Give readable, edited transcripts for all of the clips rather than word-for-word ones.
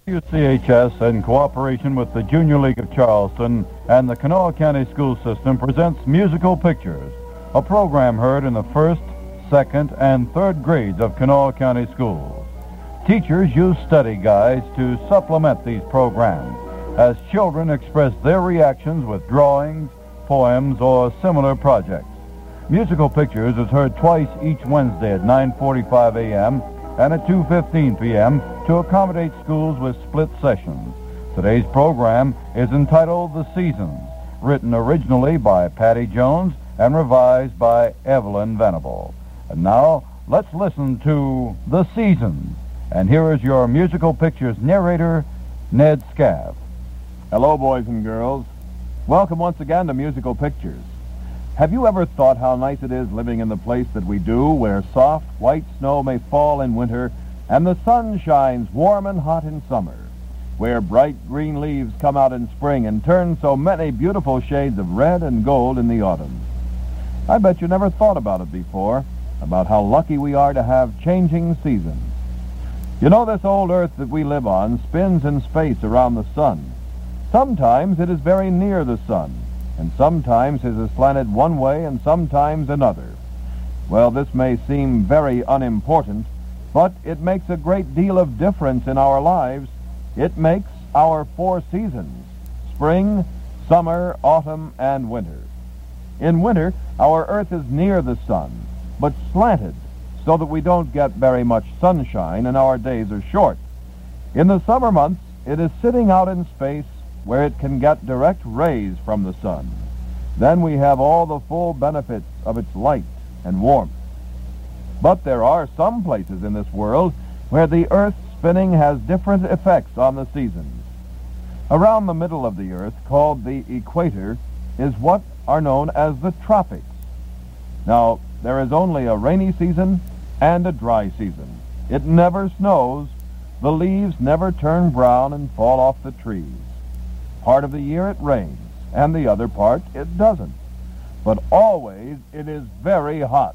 WCHS, in cooperation with the Junior League of Charleston and the Kanawha County School System, presents Musical Pictures, a program heard in the first, second, and third grades of Kanawha County schools. Teachers use study guides to supplement these programs as children express their reactions with drawings, poems, or similar projects. Musical Pictures is heard twice each Wednesday at 9:45 a.m. and at 2:15 p.m. to accommodate schools with split sessions. Today's program is entitled The Seasons, written originally by Patty Jones and revised by Evelyn Venable. And now, let's listen to The Seasons. And here is your Musical Pictures narrator, Ned Scaff. Hello, boys and girls. Welcome once again to Musical Pictures. Have you ever thought how nice it is living in the place that we do, where soft, white snow may fall in winter and the sun shines warm and hot in summer, where bright green leaves come out in spring and turn so many beautiful shades of red and gold in the autumn? I bet you never thought about it before, about how lucky we are to have changing seasons. You know, this old earth that we live on spins in space around the sun. Sometimes it is very near the sun, and sometimes it is slanted one way and sometimes another. Well, this may seem very unimportant, but it makes a great deal of difference in our lives. It makes our four seasons: spring, summer, autumn, and winter. In winter, our earth is near the sun, but slanted, so that we don't get very much sunshine and our days are short. In the summer months, it is sitting out in space where it can get direct rays from the sun. Then we have all the full benefits of its light and warmth. But there are some places in this world where the earth's spinning has different effects on the seasons. Around the middle of the earth, called the equator, is what are known as the tropics. Now, there is only a rainy season and a dry season. It never snows. The leaves never turn brown and fall off the trees. Part of the year it rains, and the other part it doesn't. But always it is very hot.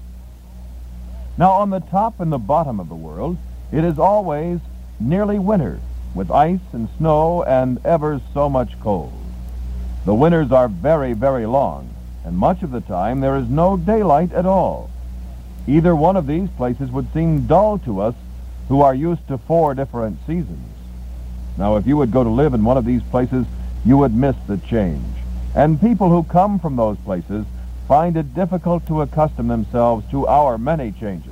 Now, on the top and the bottom of the world, it is always nearly winter, with ice and snow and ever so much cold. The winters are very, very long, and much of the time there is no daylight at all. Either one of these places would seem dull to us who are used to 4 different seasons. Now, if you would go to live in one of these places, you would miss the change. And people who come from those places find it difficult to accustom themselves to our many changes.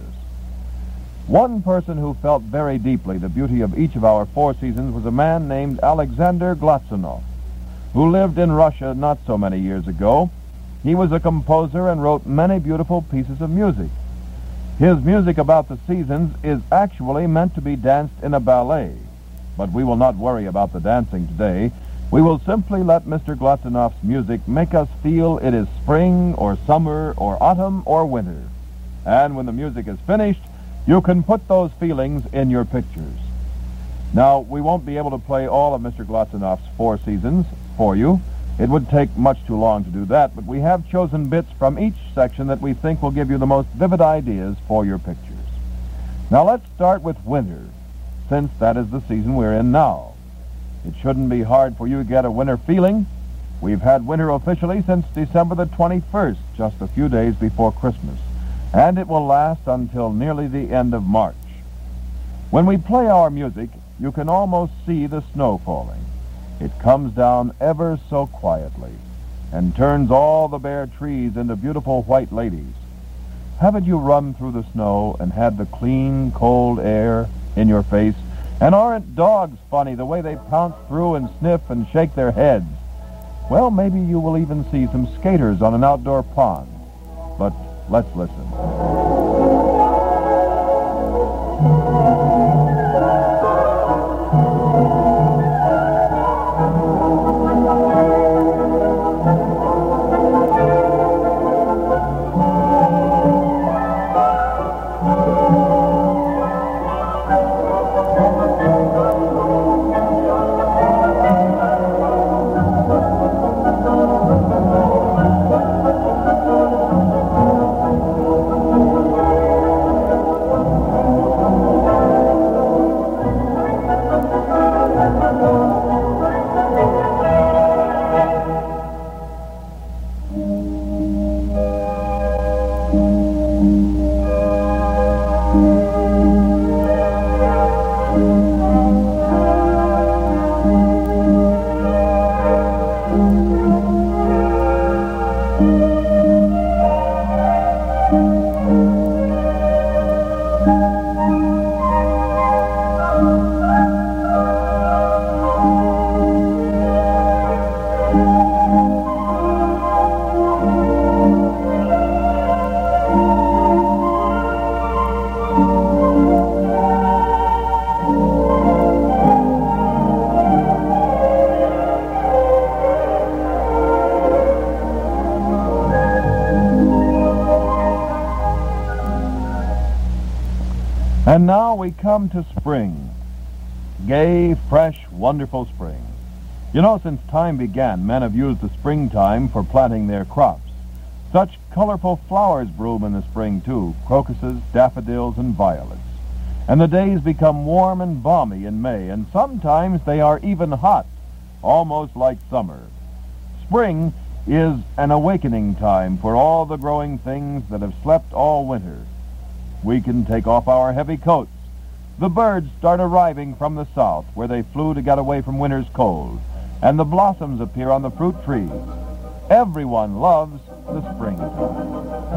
One person who felt very deeply the beauty of each of our 4 seasons was a man named Alexander Glazunov, who lived in Russia not so many years ago. He was a composer and wrote many beautiful pieces of music. His music about the seasons is actually meant to be danced in a ballet. But we will not worry about the dancing today. We will simply let Mr. Glazunov's music make us feel it is spring or summer or autumn or winter. And when the music is finished, you can put those feelings in your pictures. Now, we won't be able to play all of Mr. Glazunov's 4 seasons for you. It would take much too long to do that, but we have chosen bits from each section that we think will give you the most vivid ideas for your pictures. Now, let's start with winter, since that is the season we're in now. It shouldn't be hard for you to get a winter feeling. We've had winter officially since December the 21st, just a few days before Christmas, and it will last until nearly the end of March. When we play our music, you can almost see the snow falling. It comes down ever so quietly and turns all the bare trees into beautiful white ladies. Haven't you run through the snow and had the clean, cold air in your face? And aren't dogs funny, the way they pounce through and sniff and shake their heads? Well, maybe you will even see some skaters on an outdoor pond. But let's listen. And now we come to spring. Gay, fresh, wonderful spring. You know, since time began, men have used the springtime for planting their crops. Such colorful flowers bloom in the spring, too. Crocuses, daffodils, and violets. And the days become warm and balmy in May, and sometimes they are even hot, almost like summer. Spring is an awakening time for all the growing things that have slept all winter. We can take off our heavy coats. The birds start arriving from the south, where they flew to get away from winter's cold, and the blossoms appear on the fruit trees. Everyone loves the springtime.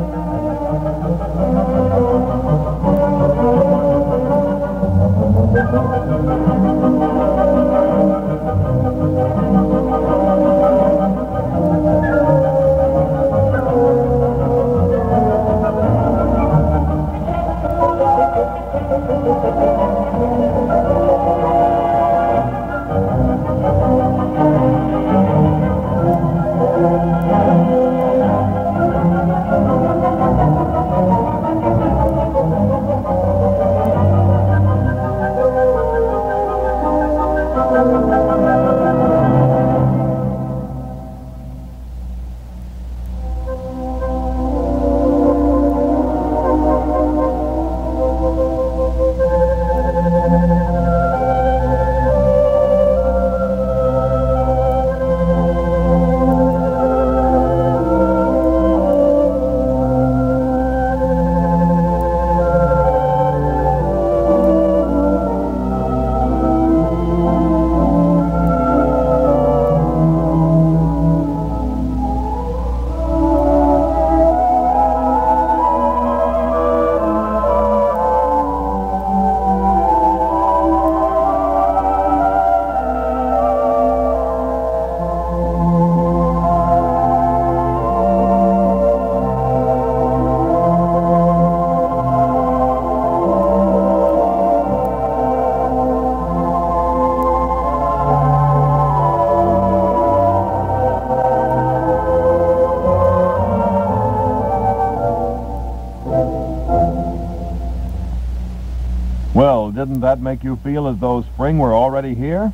Well, didn't that make you feel as though spring were already here?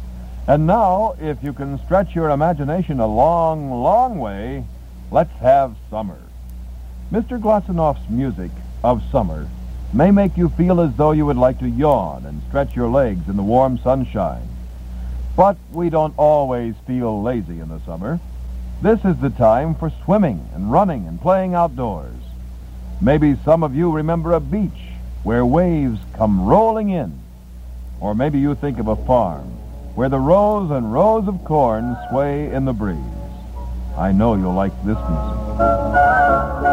And now, if you can stretch your imagination a long, long way, let's have summer. Mr. Glazounoff's music of summer may make you feel as though you would like to yawn and stretch your legs in the warm sunshine. But we don't always feel lazy in the summer. This is the time for swimming and running and playing outdoors. Maybe some of you remember a beach where waves come rolling in. Or maybe you think of a farm where the rows and rows of corn sway in the breeze. I know you'll like this music.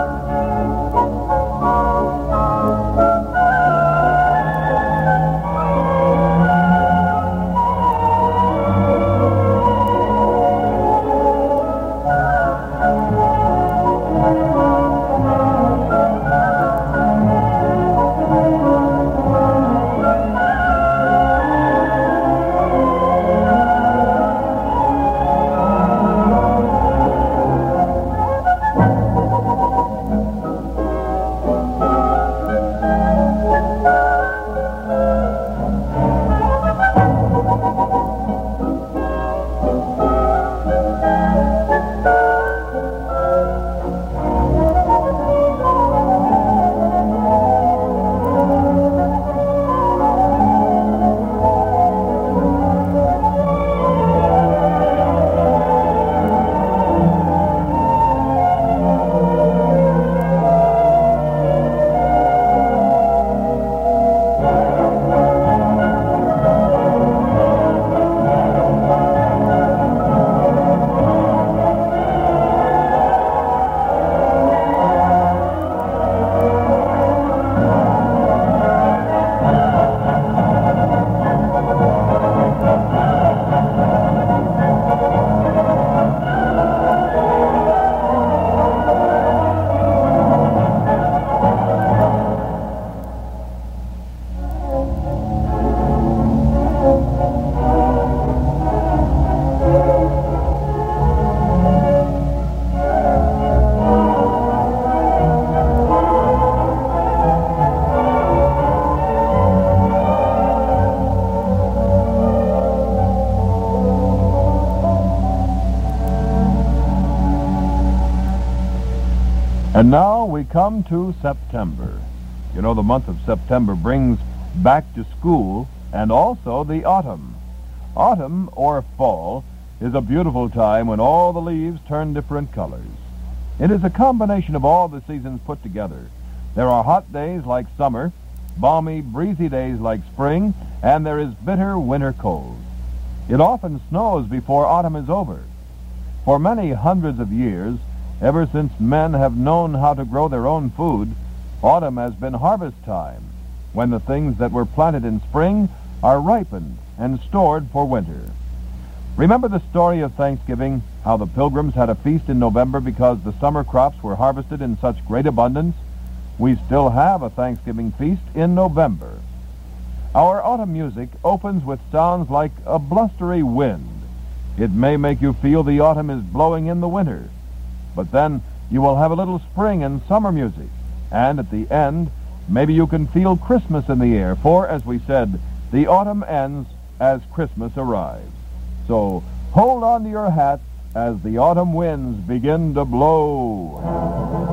And now we come to September. You know, the month of September brings back to school and also the autumn. Autumn, or fall, is a beautiful time when all the leaves turn different colors. It is a combination of all the seasons put together. There are hot days like summer, balmy, breezy days like spring, and there is bitter winter cold. It often snows before autumn is over. For many hundreds of years, ever since men have known how to grow their own food, autumn has been harvest time, when the things that were planted in spring are ripened and stored for winter. Remember the story of Thanksgiving, how the Pilgrims had a feast in November because the summer crops were harvested in such great abundance? We still have a Thanksgiving feast in November. Our autumn music opens with sounds like a blustery wind. It may make you feel the autumn is blowing in the winter, but then you will have a little spring and summer music, and at the end, maybe you can feel Christmas in the air, for, as we said, the autumn ends as Christmas arrives. So hold on to your hats as the autumn winds begin to blow.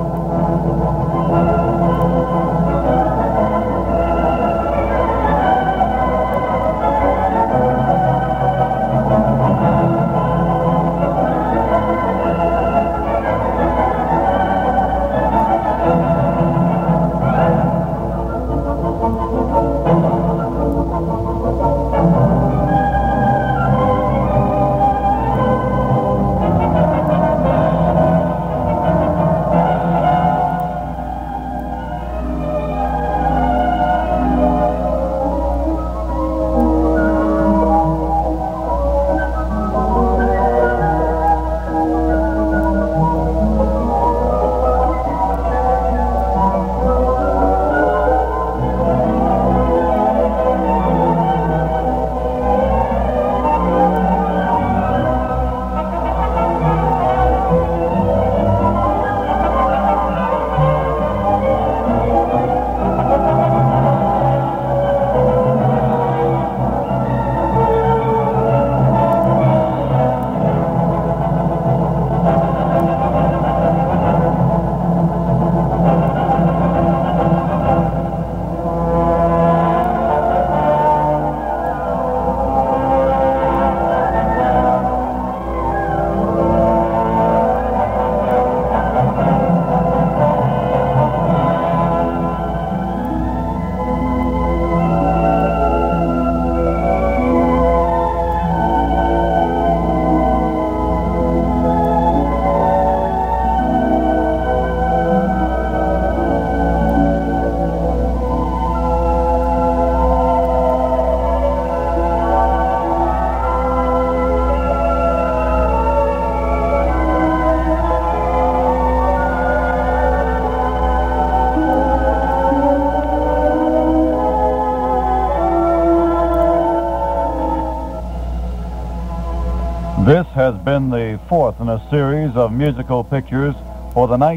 This has been the fourth in a series of musical pictures for the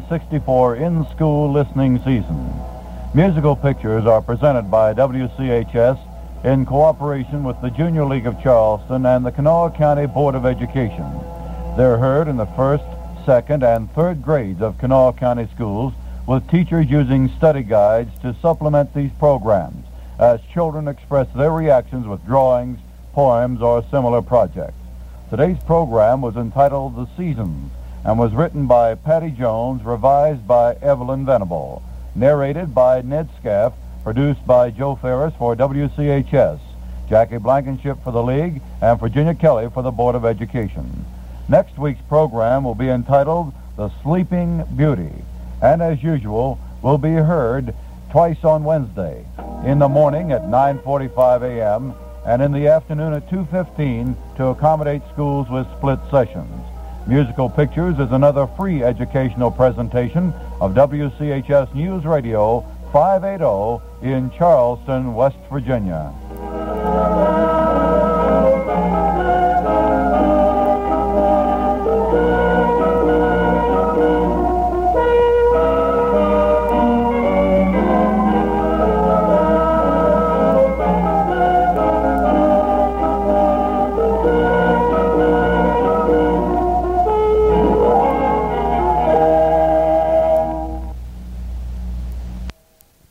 1964 in-school listening season. Musical pictures are presented by WCHS in cooperation with the Junior League of Charleston and the Kanawha County Board of Education. They're heard in the first, second, and third grades of Kanawha County schools, with teachers using study guides to supplement these programs as children express their reactions with drawings, poems, or similar projects. Today's program was entitled The Seasons and was written by Patty Jones, revised by Evelyn Venable, narrated by Ned Scaff, produced by Joe Ferris for WCHS, Jackie Blankenship for the League, and Virginia Kelly for the Board of Education. Next week's program will be entitled The Sleeping Beauty, and as usual, will be heard twice on Wednesday, in the morning at 9:45 a.m., and in the afternoon at 2:15 to accommodate schools with split sessions. Musical Pictures is another free educational presentation of WCHS News Radio 580 in Charleston, West Virginia.